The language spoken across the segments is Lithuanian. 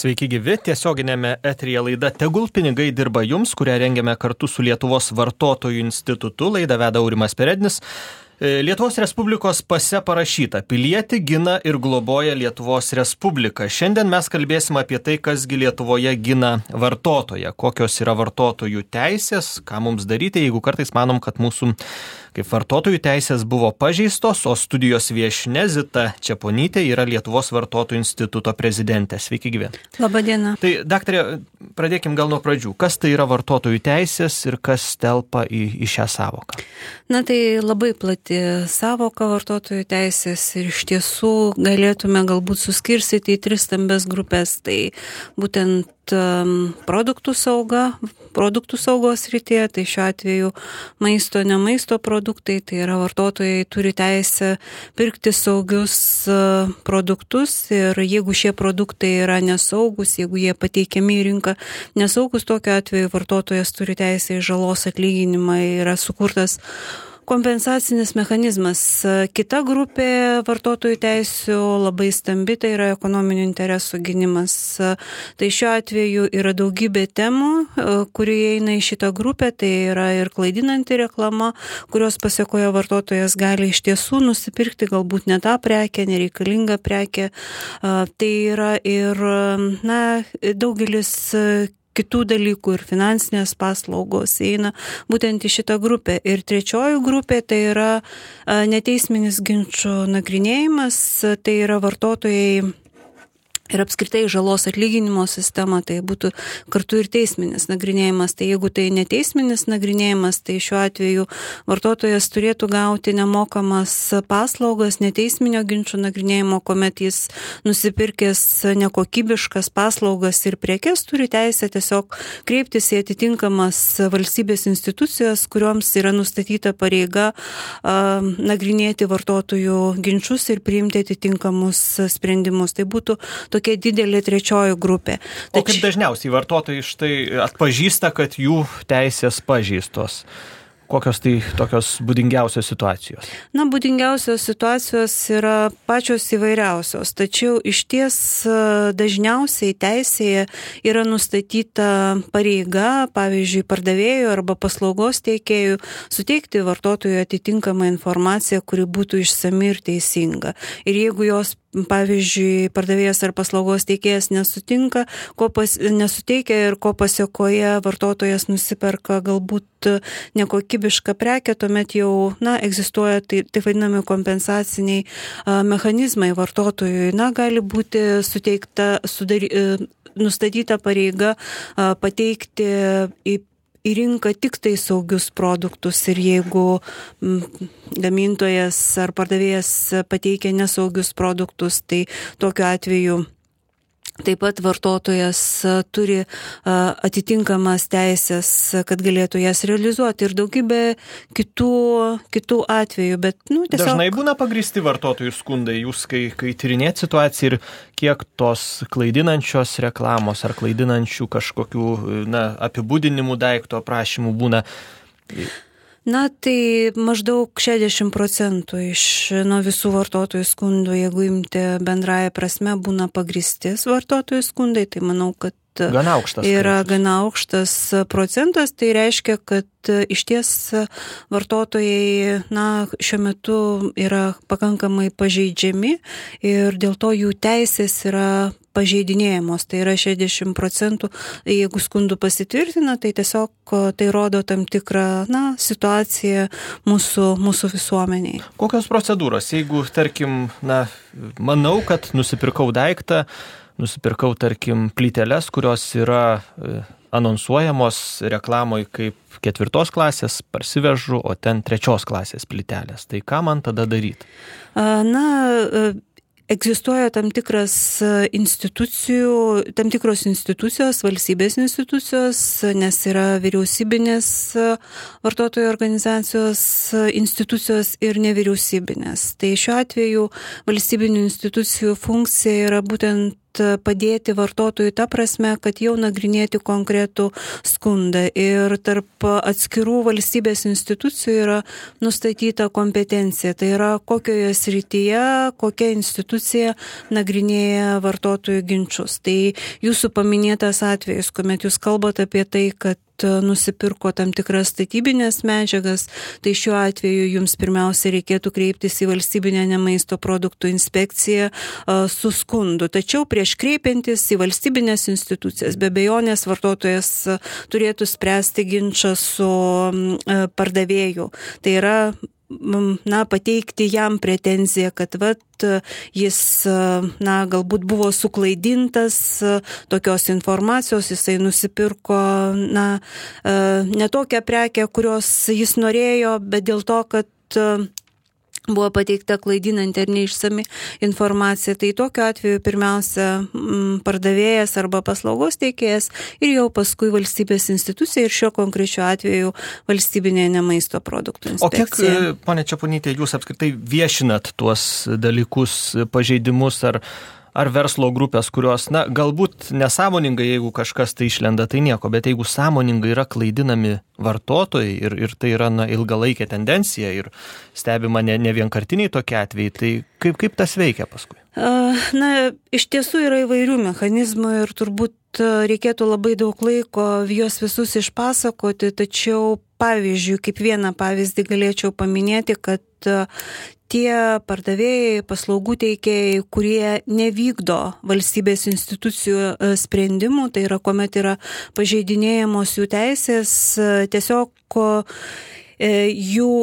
Sveiki gyvi, tiesioginėme eteryje laida Tegul pinigai dirba jums, kurią rengiame kartu su Lietuvos vartotojų institutu. Laidą veda Aurimas Perednis. Lietuvos Respublikos pase parašyta: pilietį gina ir globoja Lietuvos Respublika. Šiandien mes kalbėsim apie tai, kasgi Lietuvoje gina vartotoją, kokios yra vartotojų teisės, ką mums daryti, jeigu kartais manom, kad mūsų kaip vartotojų teisės buvo pažeistos, o studijos viešnia Zita Čeponytė yra Lietuvos vartotojų instituto prezidentė. Sveiki gyvi. Labadiena. Tai, daktarė, pradėkim gal nuo pradžių. Kas tai yra vartotojų teisės ir kas telpa į šią savoką? Na, tai labai plati savoka vartotojų teisės ir iš tiesų galėtume galbūt suskirstyti į 3 stambes grupės. Tai būtent produktų saugos srityje, tai šiuo atveju maisto, ne maisto produktai, tai yra vartotojai turi teisę pirkti saugius produktus ir jeigu šie produktai yra nesaugus, jeigu jie pateikiami į rinką nesaugus, tokiu atveju vartotojas turi teisę į žalos atlyginimą, yra sukurtas kompensacinis mechanizmas. Kita grupė vartotojų teisių labai stambi, tai yra ekonominių interesų gynimas. Tai šiuo atveju yra daugybė temų, kurie eina į šitą grupę, tai yra ir klaidinanti reklama, kurios pasekoje vartotojas gali iš tiesų nusipirkti galbūt ne tą prekę, nereikalingą prekę. Tai yra ir daugelis kitų dalykų ir finansinės paslaugos eina būtent į šitą grupę. Ir trečioji grupė tai yra neteisminis ginčų nagrinėjimas, tai yra vartotojai ir apskritai žalos atlyginimo sistema, tai būtų kartu ir teisminis nagrinėjimas. Tai jeigu tai neteisminis nagrinėjimas, tai šiuo atveju vartotojas turėtų gauti nemokamas paslaugas neteisminio ginčų nagrinėjimo, kuomet jis nusipirkęs nekokybiškas paslaugas ir prekes turi teisę tiesiog kreiptis į atitinkamas valstybės institucijas, kurioms yra nustatyta pareiga nagrinėti vartotojų ginčus ir priimti atitinkamus sprendimus. Tai būtų tokia didelė trečioji grupė. O kaip dažniausiai vartotojai štai atpažįsta, kad jų teisės pažeistos? Kokios tai tokios būdingiausios situacijos? Na, būdingiausios situacijos yra pačios įvairiausios, tačiau iš ties dažniausiai teisėje yra nustatyta pareiga, pavyzdžiui, pardavėjų arba paslaugos teikėjų suteikti vartotojui atitinkamą informaciją, kuri būtų išsami ir teisinga. Ir jeigu jos pavyzdžiui, pardavėjas ar paslaugos teikėjas nesuteikia ir ko pasekoje vartotojas nusiperka galbūt nekokybišką prekę, tuomet jau egzistuoja taip vadinami kompensaciniai mechanizmai vartotojui. Gali būti nustatyta pareiga pateikti į rinką tik tai saugius produktus ir jeigu gamintojas ar pardavėjas pateikia nesaugius produktus, tai tokiu atveju taip pat vartotojas turi atitinkamas teisės, kad galėtų jas realizuoti ir daugybė kitų atvejų, bet tiesiog... Dažnai būna pagrįsti vartotojų skundai, jūs kai tyrinėt situaciją ir kiek tos klaidinančios reklamos ar klaidinančių kažkokių apibūdinimų daikto aprašymų būna? Tai maždaug 60% nuo visų vartotojų skundų, jeigu imti bendrąją prasme, būna pagrįstis vartotojų skundai, tai manau, kad yra gana aukštas procentas, tai reiškia, kad iš ties vartotojai šiuo metu yra pakankamai pažeidžiami ir dėl to jų teisės yra pažeidinėjamos. Tai yra 60%, jeigu skundų pasitvirtina, tai tiesiog tai rodo tam tikrą situaciją mūsų visuomeniai. Kokios procedūros? Jeigu, tarkim, manau, kad nusipirkau daiktą, tarkim, plyteles, kurios yra anonsuojamos reklamoje kaip 4 klasės, parsivežu, o ten 3 klasės plytelės. Tai ką man tada daryti? Egzistuoja tam tikros institucijos, valstybės institucijos, nes yra vyriausybinės vartotojų organizacijos institucijos ir nevyriausybinės. Tai šiuo atveju valstybinių institucijų funkcija yra būtent padėti vartotojui ta prasme, kad jau nagrinėti konkretų skundą. Ir tarp atskirų valstybės institucijų yra nustatyta kompetencija. Tai yra, kokioje srityje, kokia institucija nagrinėja vartotojų ginčius. Tai jūsų paminėtas atvejis, kuomet jūs kalbate apie tai, kad nusipirko tam tikras statybinės medžiagas, tai šiuo atveju jums pirmiausia reikėtų kreiptis į valstybinę nemaisto produktų inspekciją su skundu. Tačiau prieš kreipiantis į valstybinės institucijas, be abejonės vartotojas turėtų spręsti ginčą su pardavėju. Tai yra pateikti jam pretenziją, kad jis galbūt buvo suklaidintas tokios informacijos, jisai nusipirko ne tokią prekę, kurios jis norėjo, bet dėl to, kad buvo pateikta klaidinanti ar neišsami informacija. Tai tokiu atveju pirmiausia pardavėjas arba paslaugos teikėjas ir jau paskui valstybės institucija ir šiuo konkrečiu atveju valstybinė nemaisto produktų inspekcija. O kiek, ponia Čeponytė, jūs apskritai viešinat tuos dalykus, pažeidimus ar verslo grupės, kurios, galbūt nesąmoningai, jeigu kažkas tai išlenda, tai nieko, bet jeigu sąmoningai yra klaidinami vartotojai ir tai yra ilgalaikė tendencija ir stebima ne vienkartiniai tokie atvejai, tai kaip tas veikia paskui? Iš tiesų yra įvairių mechanizmų ir turbūt reikėtų labai daug laiko juos visus išpasakoti, tačiau pavyzdžiui, kaip vieną pavyzdį galėčiau paminėti, kad tie pardavėjai, paslaugų teikėjai, kurie nevykdo valstybės institucijų sprendimų, tai yra, kuomet yra pažeidinėjamos jų teisės, tiesiog jų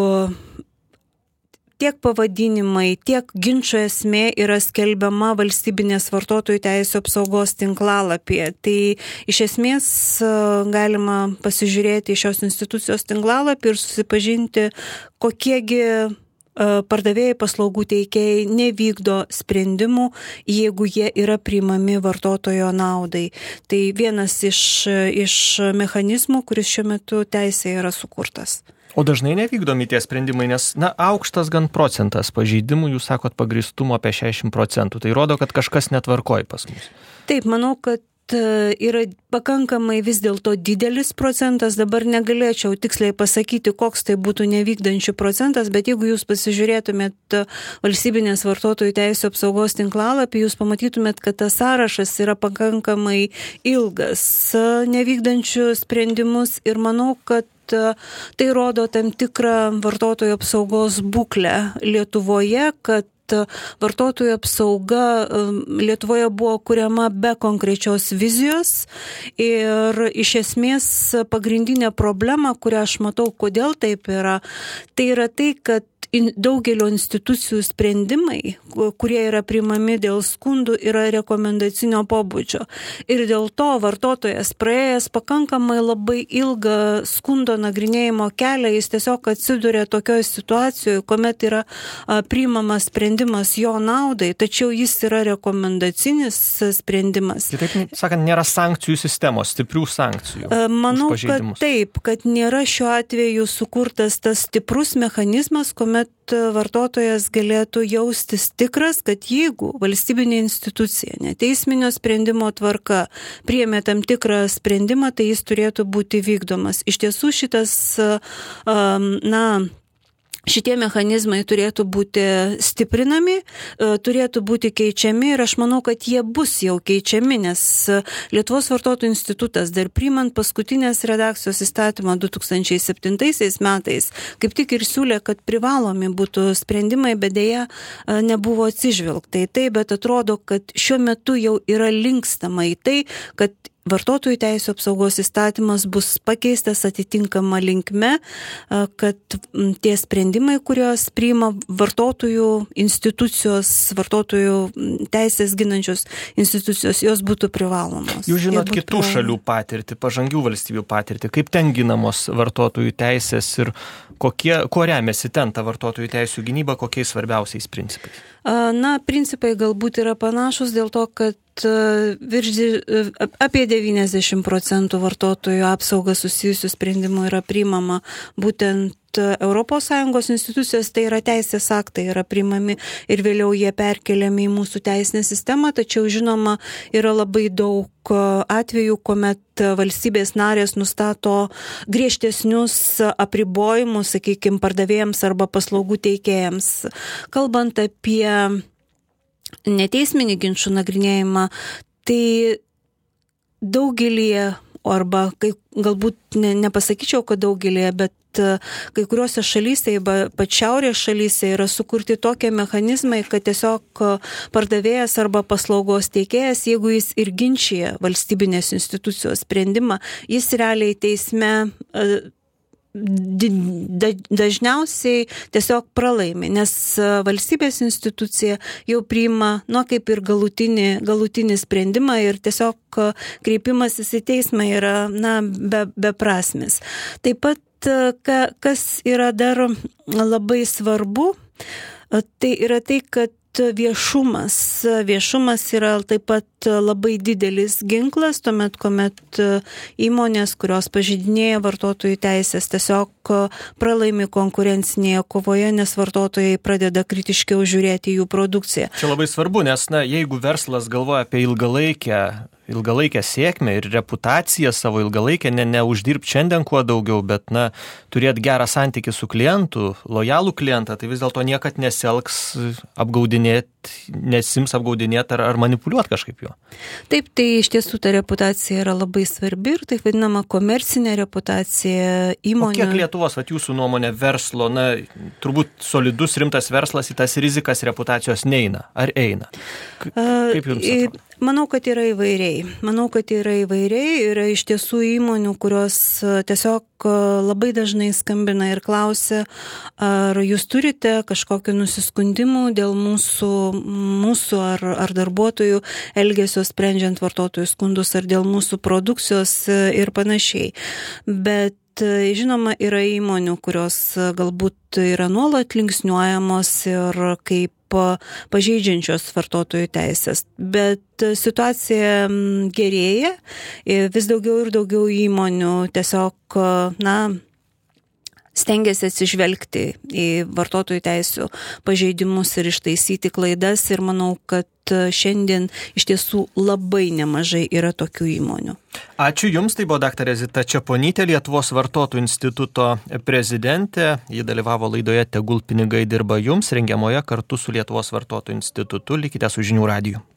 tiek pavadinimai, tiek ginčo esmė yra skelbiama valstybinės vartotojų teisų apsaugos tinklalapyje. Tai iš esmės galima pasižiūrėti į šios institucijos tinklalapį ir susipažinti, kokiegi pardavėjai, paslaugų teikėjai nevykdo sprendimų, jeigu jie yra priimami vartotojo naudai. Tai vienas iš mechanizmų, kuris šiuo metu teisėje yra sukurtas. O dažnai nevykdomi tie sprendimai, nes aukštas gan procentas pažeidimų, jūs sakot, pagrįstumo apie 60%. Tai rodo, kad kažkas netvarkoj pas mus. Taip, manau, kad yra pakankamai vis dėlto didelis procentas, dabar negalėčiau tiksliai pasakyti, koks tai būtų nevykdančių procentas, bet jeigu jūs pasižiūrėtumėt valstybinės vartotojų teisų apsaugos tinklalapį, jūs pamatytumėt, kad tas sąrašas yra pakankamai ilgas nevykdančių sprendimus ir manau, kad tai rodo tam tikrą vartotojų apsaugos būklę Lietuvoje, kad vartotojų apsauga Lietuvoje buvo kuriama be konkrečios vizijos ir iš esmės pagrindinė problema, kurią aš matau, kodėl taip yra, tai, kad daugelio institucijų sprendimai, kurie yra priimami dėl skundų, yra rekomendacinio pobūdžio. Ir dėl to vartotojas praėjęs pakankamai labai ilgą skundo nagrinėjimo kelią, jis tiesiog atsiduria tokioje situacijoje, kuomet yra priimamas sprendimas jo naudai, tačiau jis yra rekomendacinis sprendimas. Taip sakant, nėra sankcijų sistemos, stiprių sankcijų. Manau, kad taip, kad nėra šiuo atveju sukurtas tas stiprus mechanizmas, kuomet vartotojas galėtų jaustis tikras, kad jeigu valstybinė institucija neteisminio sprendimo tvarka priėmė tam tikrą sprendimą, tai jis turėtų būti vykdomas. Iš tiesų šitie mechanizmai turėtų būti stiprinami, turėtų būti keičiami ir aš manau, kad jie bus jau keičiami, nes Lietuvos vartotojų institutas dar priimant paskutinės redakcijos įstatymą 2007 metais kaip tik ir siūlė, kad privalomi būtų sprendimai, bet dėja nebuvo atsižvelgta į tai, bet atrodo, kad šiuo metu jau yra linkstama į tai, kad vartotojų teisų apsaugos įstatymas bus pakeistas atitinkama linkme, kad tie sprendimai, kuriuos priima vartotojų institucijos, vartotojų teisės ginančios institucijos, jos būtų privalomos. Jūs žinot kitų šalių patirtį, pažangių valstybių patirtį, kaip ten ginamos vartotojų teisės ir kuo remiasi ten ta vartotojų teisų gynyba, kokiais svarbiausiais principais? Principai galbūt yra panašus dėl to, kad apie 90% vartotojų apsaugą susijusių sprendimų yra priimama būtent ES institucijos, tai yra teisės aktai, yra priimami ir vėliau jie perkeliami į mūsų teisinę sistemą, tačiau žinoma yra labai daug atvejų, kuomet valstybės narės nustato griežtesnius apribojimus, sakykime, pardavėjams arba paslaugų teikėjams. Kalbant apie neteisminį ginčų nagrinėjimą, tai daugelį, arba galbūt nepasakyčiau, kad daugelį, bet kai kuriuose šalyse, pat šiaurės šalyse yra sukurti tokie mechanizmai, kad tiesiog pardavėjas arba paslaugos teikėjas, jeigu jis ir ginčija valstybinės institucijos sprendimą, jis realiai teisme dažniausiai tiesiog pralaimi, nes valstybės institucija jau priima, kaip ir galutinį sprendimą ir tiesiog kreipimasis į teismą yra, beprasmis. Taip pat, kas yra dar labai svarbu, tai yra tai, kad viešumas yra taip pat labai didelis ginklas, tuomet, kuomet įmonės, kurios pažeidinėja vartotojų teisės, tiesiog pralaimi konkurencinėje kovoje, nes vartotojai pradeda kritiškiau žiūrėti jų produkciją. Čia labai svarbu, nes jeigu verslas galvoja apie ilgalaikę sėkmę ir reputaciją savo ilgalaikę, neuždirbti šiandien kuo daugiau, bet turėti gerą santykį su klientu, lojalų klientą, tai vis dėlto niekad nesielgs nesims apgaudinėti ar manipuliuoti kažkaip jo. Taip, tai iš tiesų ta reputacija yra labai svarbi ir taip vadinama komercinė reputacija įmonė. O kiek Lietuvos, jūsų nuomonė, verslo, turbūt solidus, rimtas verslas į tas rizikas reputacijos neina, ar eina? Kaip jums atrodo? Manau, kad yra įvairiai. Yra iš tiesų įmonių, kurios tiesiog labai dažnai skambina ir klausia, ar jūs turite kažkokių nusiskundimų dėl mūsų ar darbuotojų elgesio sprendžiant vartotojų skundus, ar dėl mūsų produkcijos ir panašiai. Bet žinoma, yra įmonių, kurios galbūt yra nuolat linksniuojamos ir kaip pažeidžiančios vartotojų teisės. Bet situacija gerėja, vis daugiau ir daugiau įmonių tiesiog, stengiasi atsižvelgti į vartotojų teisių pažeidimus ir ištaisyti klaidas ir manau, kad šiandien iš tiesų labai nemažai yra tokių įmonių. Ačiū Jums, tai buvo daktarė Zita Čeponytė, Lietuvos vartotojų instituto prezidentė. Ji dalyvavo laidoje Tegul pinigai dirba Jums, rengiamoje kartu su Lietuvos vartotojų institutu. Likite su Žinių radiju.